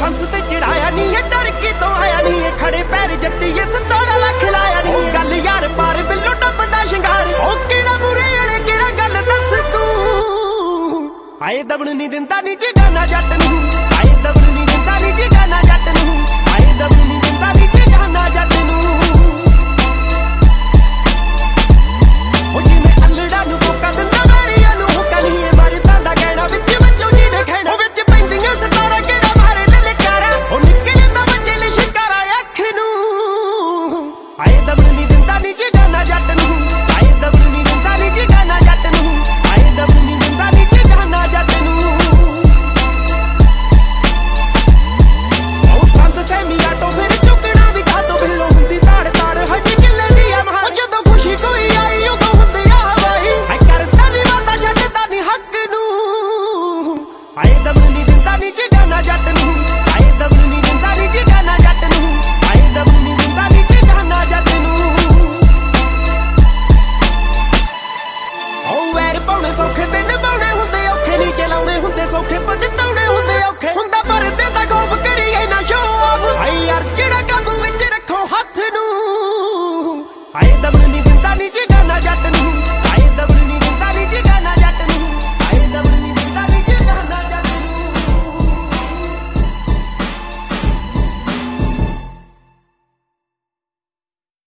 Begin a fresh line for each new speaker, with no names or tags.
ਹੰਸ ਤੇ ਚੜਾਇਆ ਨੀ ਡਰ ਕੇ ਤੋਂ ਆਇਆ ਨੀ ਖੜੇ ਪੈਰ ਜੱਟੀਏ 17 ਲੱਖ ਲਾਇਆ ਨੀ ਗੱਲ ਯਾਰ ਪਾਰ ਬਿੱਲੋ ਡੱਬਦਾ ਸ਼ਿੰਗਾਰ ਉਹ ਕਿਹੜਾ ਮੂਰੇ ਅੜੇ ਕਿਹੜਾ ਗੱਲ ਦੱਸ ਤੂੰ ਆਏ ਦਬਣ ਨਹੀਂ ਦਿੰਦਾ ਨੀ ਜਗਾਨਾ ਜੱਟ ਨੂੰ ਆਏ ਦਬਣ ਨਹੀਂ ਦਿੰਦਾ ਨੀ ਜਗਾਨਾ ਜੱਟ ਨੂੰ ਆਏ ਦਬਣ ਨਹੀਂ ਦਿੰਦਾ ਨੀ ਜਗਾਨਾ ਜੱਟ ਨੂੰ ਉਹ ਜਿਵੇਂ ਅਲੜਾ ਨੂੰ ਕੋਕਾ ਦਿੰਦਾ ਮੈਰੀਆਂ ਨੂੰ ਹੁਕਾ ਨਹੀਂ ਇਹ ਮਰਦਾਂ ਦਾ ਕਹਿਣਾ ਵਿੱਚ ਵੱਜੋ ਜੀ ਦੇ ਖੈਣਾ ਉਹ ਵਿੱਚ ਪੈਂਦੀਆਂ 17 ਕਿਹੜਾ ਮਾਰੇ ਲਲਕਾਰਾ ਉਹ ਨਿਕਲੇ ਤਾਂ ਬੱਚੇ ਲਈ ਸ਼ਿਕਾਰਾ ਅੱਖ ਨੂੰ ਆਏ ਦਬਣ ਨਹੀਂ ਦਿੰਦਾ ਨੀ